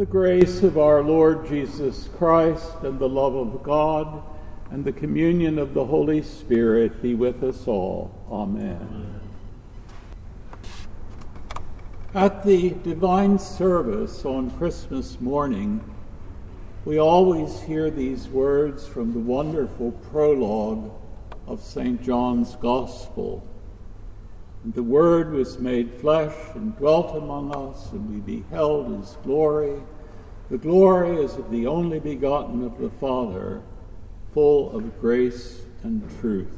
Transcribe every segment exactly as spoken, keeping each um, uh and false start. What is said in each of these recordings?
grace of our Lord Jesus Christ and the love of God and the communion of the Holy Spirit be with us all. Amen. At the divine service on Christmas morning, we always hear these words from the wonderful prologue of Saint John's Gospel. And the Word was made flesh and dwelt among us, and we beheld his glory. The glory as of the only begotten of the Father, full of grace and truth.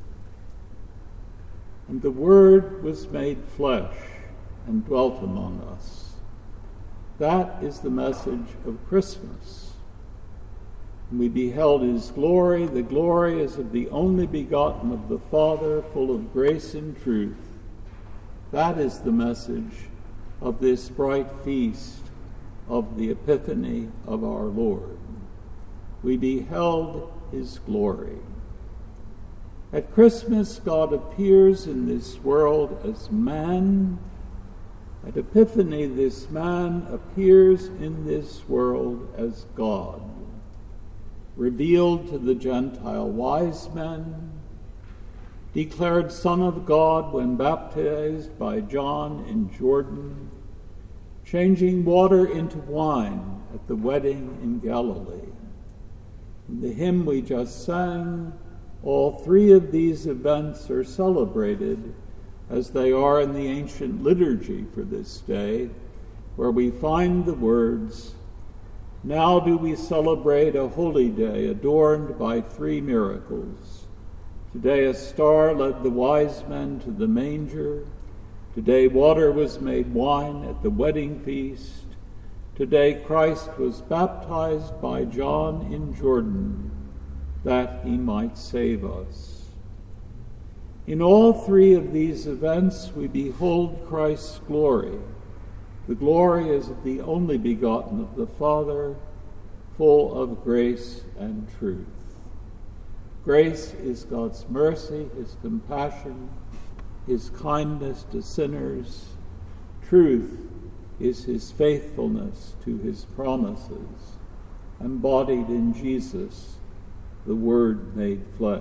And the Word was made flesh and dwelt among us. That is the message of Christmas. And we beheld his glory. The glory is of the only begotten of the Father, full of grace and truth. That is the message of this bright feast of the Epiphany of our Lord. We beheld his glory. At Christmas, God appears in this world as man. At Epiphany, this man appears in this world as God, revealed to the Gentile wise men, declared Son of God when baptized by John in Jordan, changing water into wine at the wedding in Galilee. In the hymn we just sang, all three of these events are celebrated as they are in the ancient liturgy for this day, where we find the words, "Now do we celebrate a holy day adorned by three miracles. Today a star led the wise men to the manger. Today water was made wine at the wedding feast. Today Christ was baptized by John in Jordan, that he might save us." In all three of these events we behold Christ's glory. The glory is of the only begotten of the Father, full of grace and truth. Grace is God's mercy, his compassion, his kindness to sinners. Truth is his faithfulness to his promises, embodied in Jesus, the Word made flesh.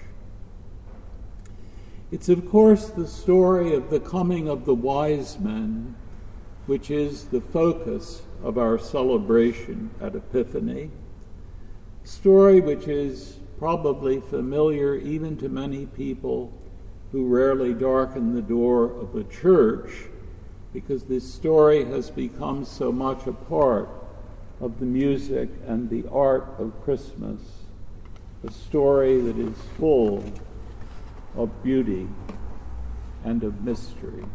It's, of course, the story of the coming of the wise men, which is the focus of our celebration at Epiphany, a story which is probably familiar even to many people who rarely darken the door of the church, because this story has become so much a part of the music and the art of Christmas, a story that is full of beauty and of mystery.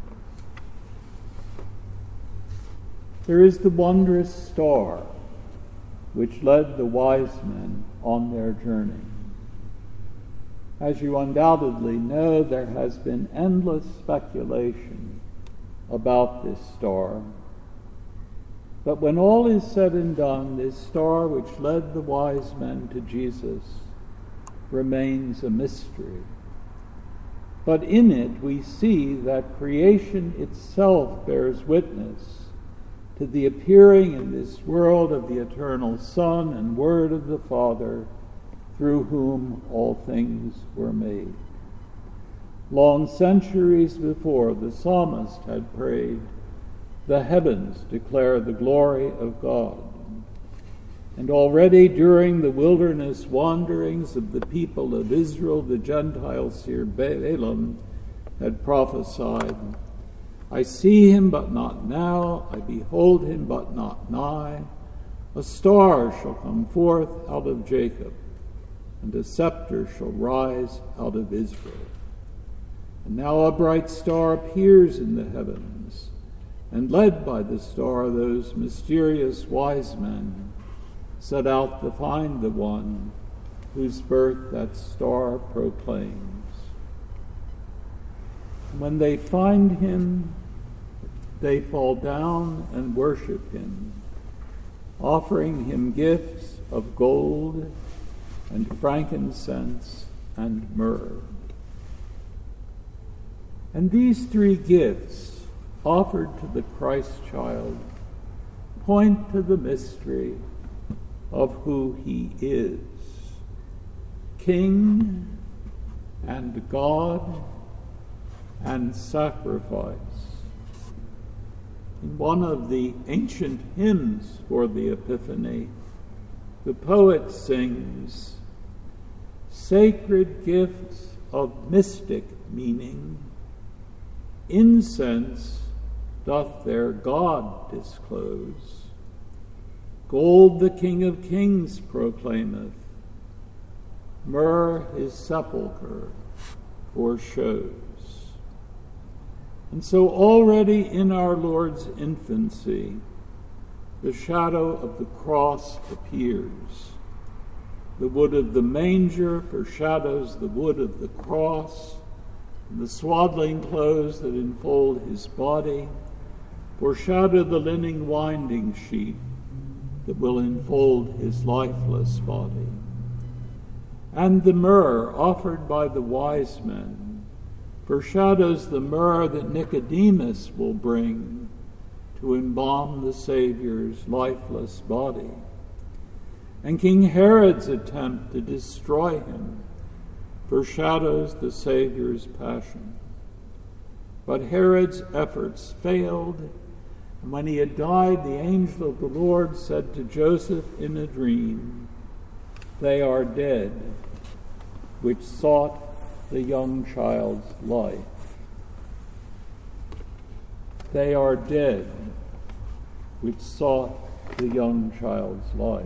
There is the wondrous star which led the wise men on their journey. As you undoubtedly know, there has been endless speculation about this star. But when all is said and done, this star which led the wise men to Jesus remains a mystery. But in it we see that creation itself bears witness to the appearing in this world of the eternal Son and Word of the Father, through whom all things were made. Long centuries before, the psalmist had prayed, "The heavens declare the glory of God." And already during the wilderness wanderings of the people of Israel, the Gentile seer Balaam had prophesied, "I see him, but not now. I behold him, but not nigh. A star shall come forth out of Jacob, and a scepter shall rise out of Israel." And now a bright star appears in the heavens, and led by the star, those mysterious wise men set out to find the one whose birth that star proclaims. When they find him, they fall down and worship him, offering him gifts of gold and frankincense and myrrh. And these three gifts offered to the Christ child point to the mystery of who he is, King and God and sacrifice. In one of the ancient hymns for the Epiphany, the poet sings, "Sacred gifts of mystic meaning, incense doth their God disclose. Gold the King of Kings proclaimeth, myrrh his sepulchre foreshows." And so already in our Lord's infancy, the shadow of the cross appears. The wood of the manger foreshadows the wood of the cross, and the swaddling clothes that enfold his body foreshadow the linen winding sheet that will enfold his lifeless body. And the myrrh offered by the wise men foreshadows the myrrh that Nicodemus will bring to embalm the Savior's lifeless body. And King Herod's attempt to destroy him foreshadows the Savior's passion. But Herod's efforts failed, and when he had died, the angel of the Lord said to Joseph in a dream, "They are dead, which sought the young child's life." They are dead, which sought the young child's life.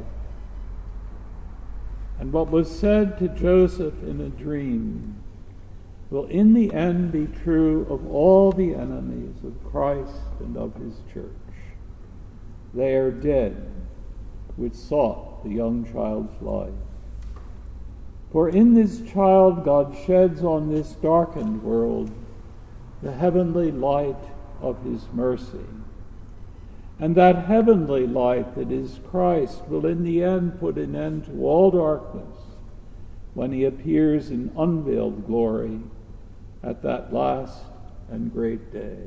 And what was said to Joseph in a dream will in the end be true of all the enemies of Christ and of his church. They are dead, which sought the young child's life. For in this child God sheds on this darkened world the heavenly light of his mercy. And that heavenly light that is Christ will in the end put an end to all darkness when he appears in unveiled glory at that last and great day.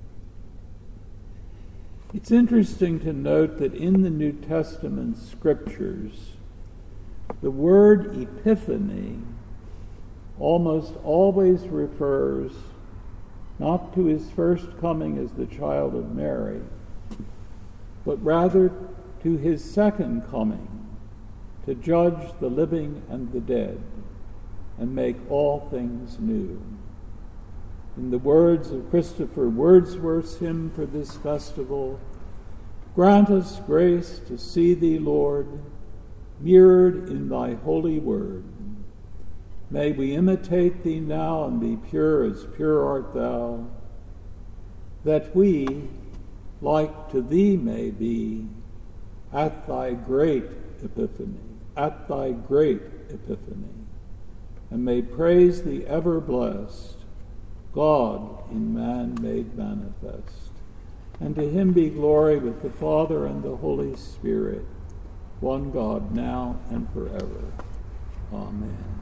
It's interesting to note that in the New Testament scriptures, the word epiphany almost always refers not to his first coming as the child of Mary, but rather to his second coming to judge the living and the dead and make all things new. In the words of Christopher Wordsworth's hymn for this festival, "Grant us grace to see thee, Lord, mirrored in thy holy word. May we imitate thee now and be pure as pure art thou, that we, like to thee may be, at thy great epiphany, at thy great epiphany, and may praise the ever-blessed, God in man made manifest. And to him be glory with the Father and the Holy Spirit, one God, now and forever. Amen."